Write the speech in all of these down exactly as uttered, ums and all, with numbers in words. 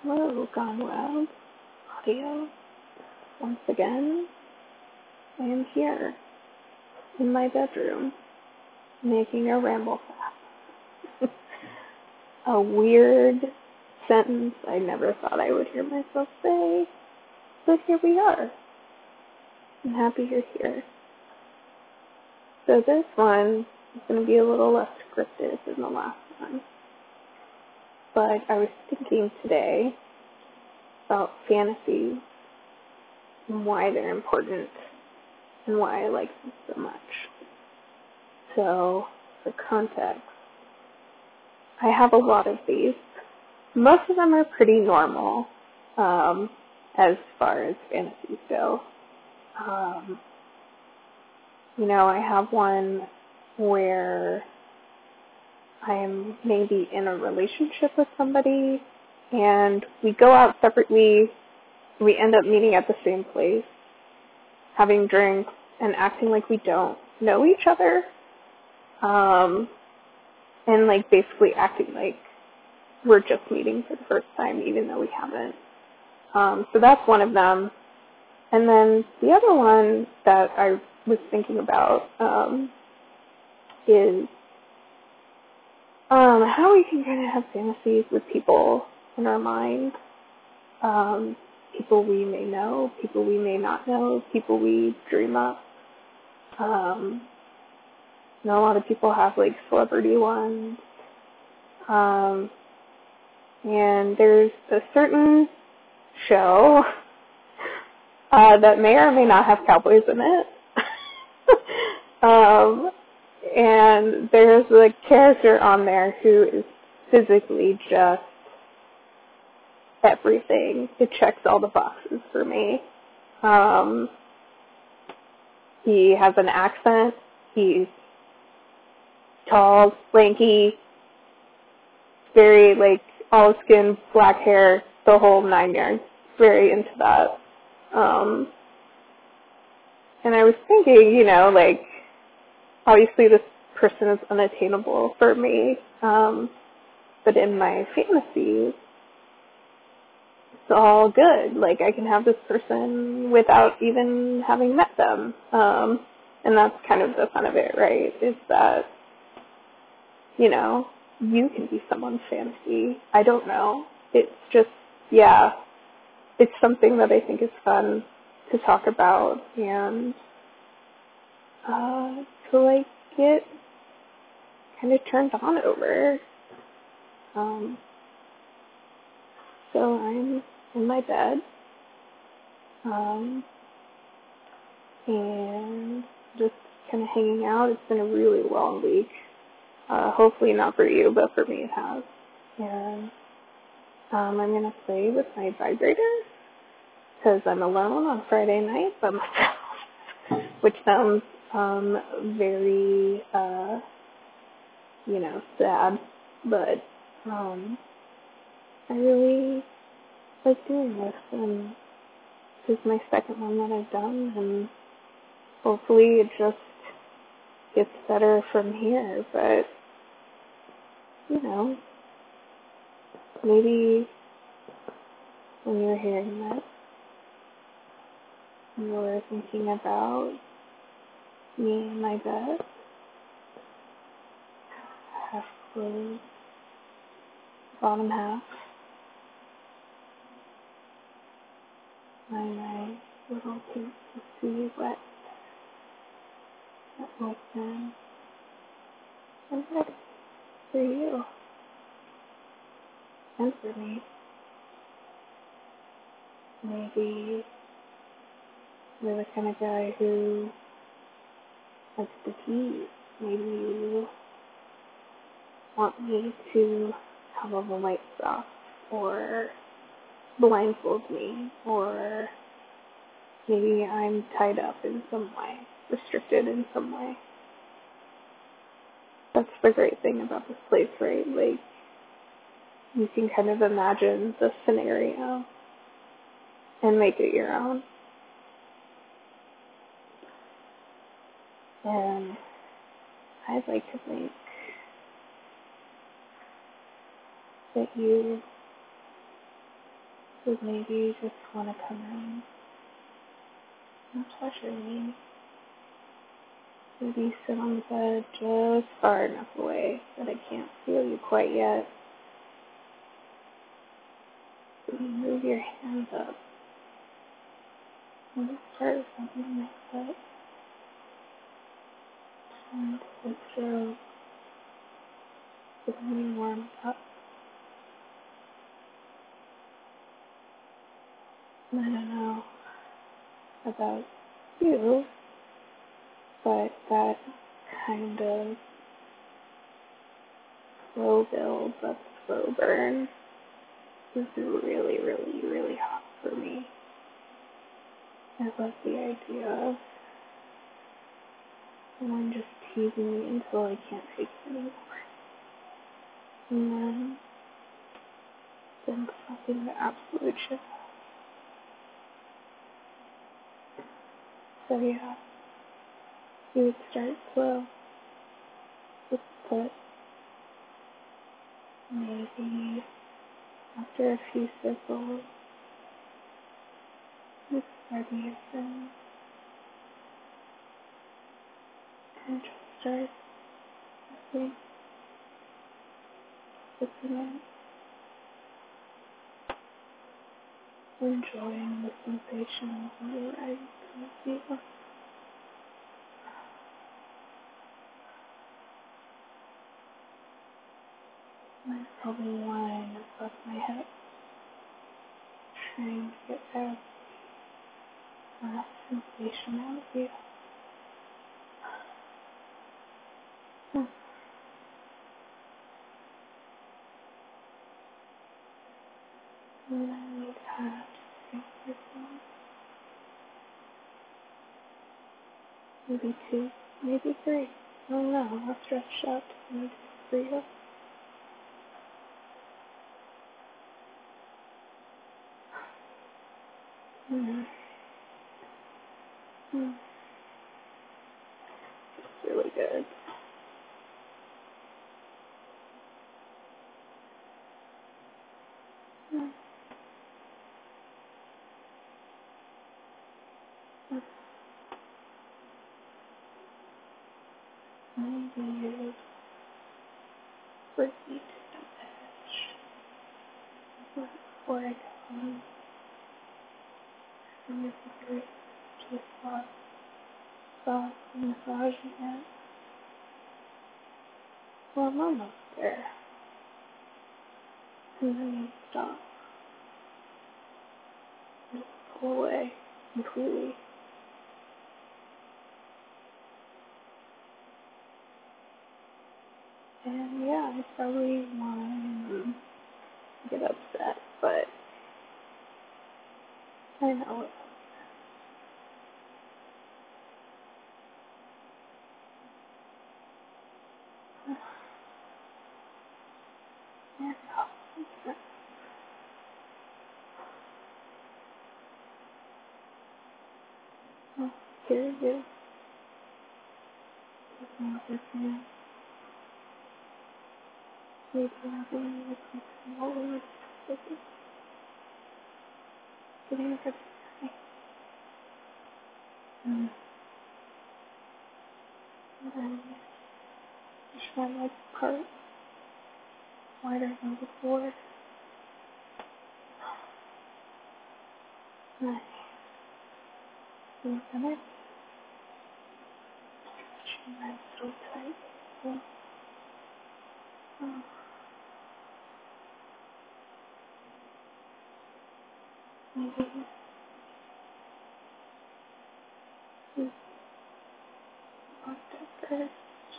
Hello, Gone Wild Audio. Once again, I am here in my bedroom making a ramble fast. A weird sentence I never thought I would hear myself say, but here we are. I'm happy you're here. So this one is going to be a little less scripted than the last one. But I was thinking today about fantasies and why they're important and why I like them so much. So, for context, I have a lot of these. Most of them are pretty normal um, as far as fantasies go. Um, you know, I have one where I am maybe in a relationship with somebody and we go out separately, we end up meeting at the same place, having drinks and acting like we don't know each other, um, and like basically acting like we're just meeting for the first time even though we haven't. Um, so that's one of them. And then the other one that I was thinking about um, is um, how we can kind of have fantasies with people in our mind. Um, people we may know, people we may not know, people we dream up. Um, you know, a lot of people have like celebrity ones. Um, and there's a certain show uh, that may or may not have cowboys in it. um, and there's a character on there who is physically just everything. It checks all the boxes for me. Um, he has an accent. He's tall, lanky, very like olive skin, black hair, the whole nine yards. Very into that. Um, and I was thinking, you know, like obviously this person is unattainable for me, um, but in my fantasies, it's all good. Like, I can have this person without even having met them. Um, and that's kind of the fun of it, right? Is that, you know, you can be someone's fantasy. I don't know. It's just, yeah, it's something that I think is fun to talk about and uh, to, like, get kind of turned on over. Um, so I'm in my bed. Um, and just kind of hanging out. It's been a really long week. Uh, hopefully not for you, but for me it has. And um, I'm going to play with my vibrator because I'm alone on Friday night by myself, which sounds um, very, uh, you know, sad, but um, I really like doing this, and this is my second one that I've done, and hopefully it just gets better from here, but, you know, maybe when you're hearing that, you're thinking about me in my bed, half closed, bottom half, my nice little piece of silhouette that looks in, and that's for you, and for me. Maybe you're the kind of guy who likes to tease. Maybe you want me to have all the lights off, or blindfold me, or maybe I'm tied up in some way, restricted in some way. That's the great thing about this place, right? Like, you can kind of imagine the scenario and make it your own. And I'd like to think that you would maybe just want to come in and pleasure me. Maybe sit on the bed just far enough away that I can't feel you quite yet. Maybe move your hands up and just start something like that. And the throat getting warmed up. I don't know about you, but that kind of slow build, but slow burn is really, really, really hot for me. I love the idea of someone just teasing me until I can't take it anymore. And then, then fucking the absolute shit. So yeah, you would start slow. Just put maybe after a few circles, just start using and just start listening, listening, enjoying the sensations of the right with you. I'm probably lying above my head, trying to get that uh, sensation out of you. Hmm. And then we've had think for some, maybe two, maybe three. I don't know. I'll stretch out to maybe three. Mm. Mm. It's really good. Mm. Mm. Maybe you breathe to the edge before I come and you can breathe to soft, soft massaging it. Well, I'm almost there. And then you stop. Just pull away completely. And yeah, I probably want to get upset, but I know it. Yeah, no. Oh, here it is. Looking at this man. Maybe I'm getting this all over the place. Getting rid of me. Mm. And then push my legs apart, wider than before. Nice. And then I stretch my legs so tight. So, oh, maybe you want that first.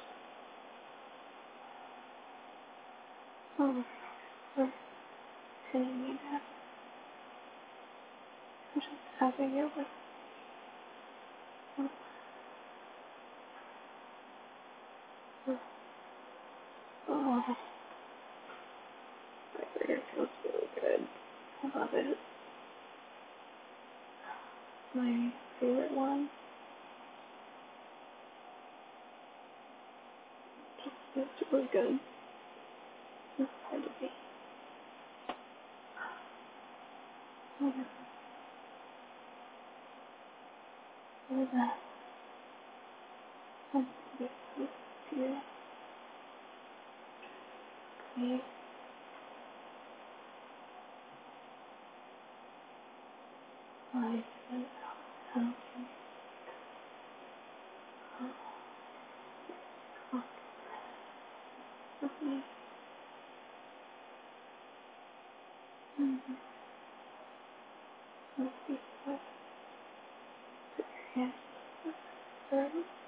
Oh, or sitting me down. I'm just having it with oh, oh, oh. My burger feels really good. I love it. My favorite one. Just feels really good. It's hard to be. What is that? Let's get this here. Okay. I said, how okay. Mm-hmm. Let's see what yeah. So,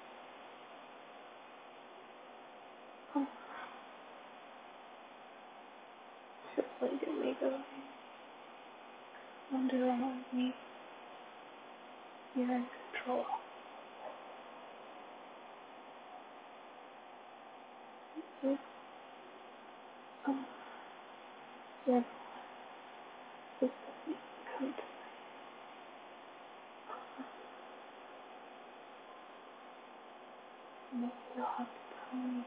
oh, just like it may go under on me. You're in control. Yes. Um, yeah. This doesn't come to me. You'll have to tell me.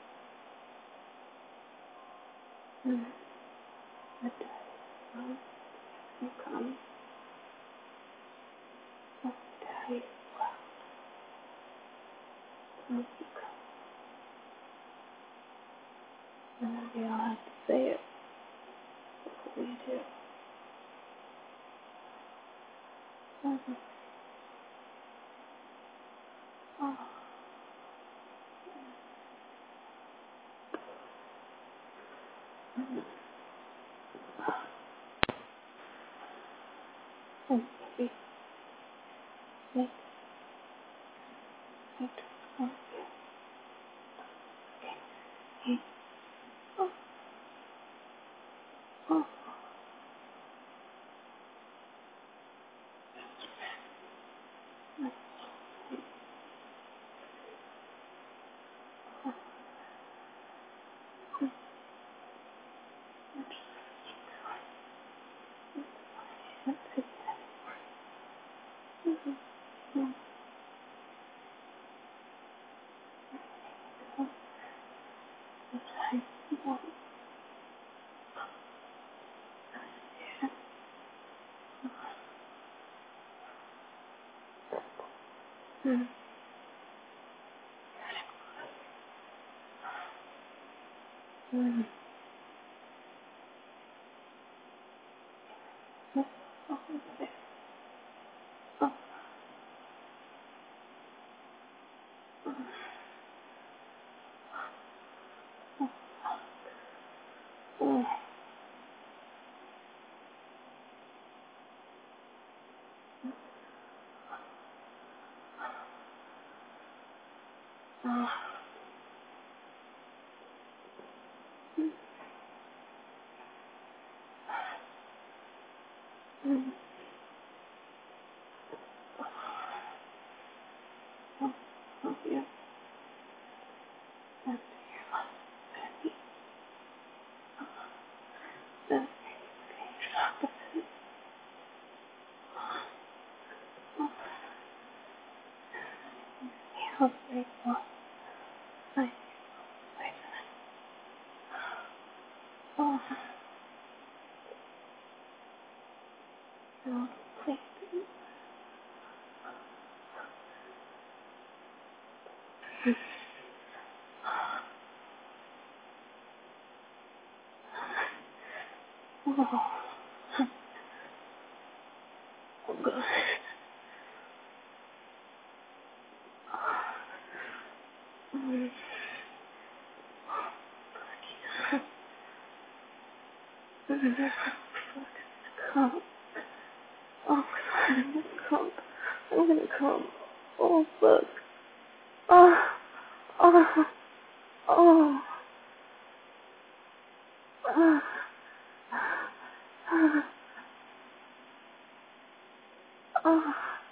Mm. What does um, you come? What tell you? What you come? And maybe I'll have to say it before you do. Mm-hmm. Oh. Mm-hmm. And maybe make it come. Okay. Oh. Oh. Mm. Mm. Oh, okay. Oh. Oh. Oh. Mm. Oh. Oh, yeah. That's that's how grateful I am. Oh. No, please. Oh. Oh, God. Mm. Mm. Come. Oh, I'm gonna come. I'm gonna come. Oh, fuck. Oh. Oh. Oh. Oh. Oh. Oh.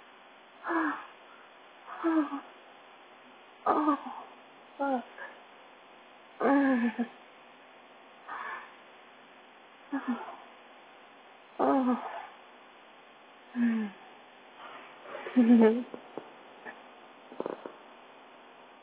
Oh. Oh. Fuck. Mm. Oh. Oh. Mm.